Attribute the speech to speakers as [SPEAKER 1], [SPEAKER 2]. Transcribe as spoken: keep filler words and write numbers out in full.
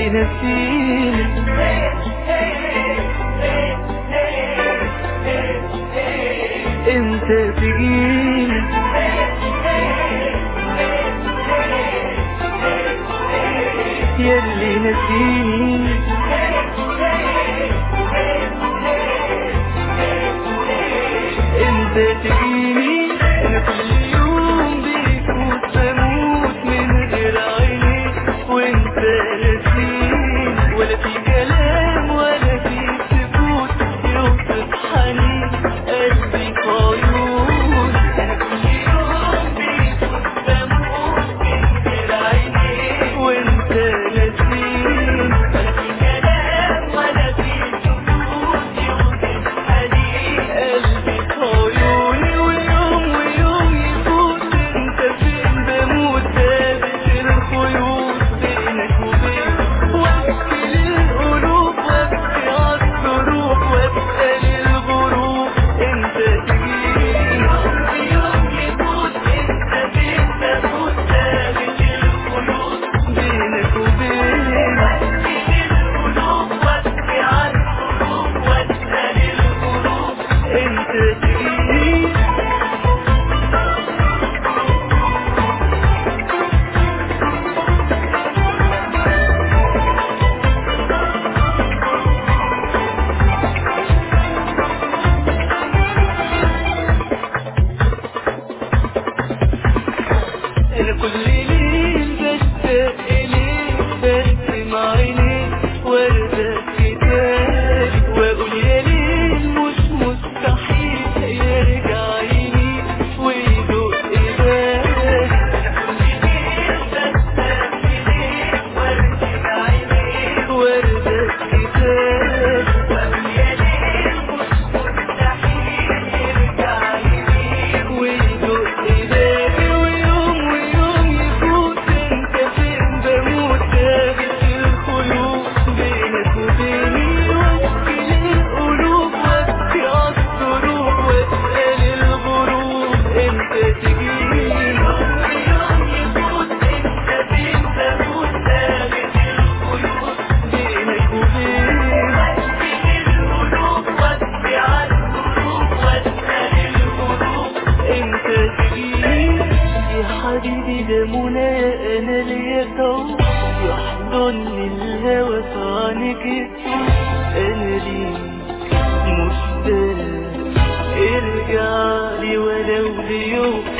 [SPEAKER 1] يلي نسيني امتى تجيني يلي نسيني امتى تجيني. انا كل يوم بيفوت بموت من غير عيني وانت نسيني، ولا في كلام ولا في سكوت يوصف حنين قلبي في عيون. انا كل يوم بيفوت بموت من غير عيني وانت نسيني، ولا في كلام ولا في سكوت يوصف حنين قلبي في عيوني. ويوم ويوم يفوت انت فين بموت ثابت الخيوط بينك وبين، وابكي للقلوب وابكي عالظروف واسأل الغروب امتى تجيني. ويوم يفوت انت فين بموت ثابت الخيوط بينك وبين، وابكي للقلوب وابكي عالظروف واسأل الغروب امتى تجيني. انا كل ليل بشتاق اليك برسم عينيك وارجع كتابي واقول يا ليل مش مستحيل يرجع يمين ويدق بابي. انا كل ليل بشتاق اليك وارسم عينيك وارجع كتابي واقول يا ليل مش مستحيل يرجع يمين ويدق بابي. ويوم ويوم يفوت انت فين بموت ثابت الخيوط بينك وبيني، وابكي للقلوب وابكي عالظروف واسأل الغروب امتى تجيني. ويوم يفوت انت فين بموت ثابت الخيوط بينك وبيني، وابكي للقلوب وابكي عالظروف واسأل الغروب امتى تجيني. يا حبيبي ده منى انا ليا طول يحضني الهوى في عينيك الطول، انا ليك مشتاق ارجع لي ولو ليوم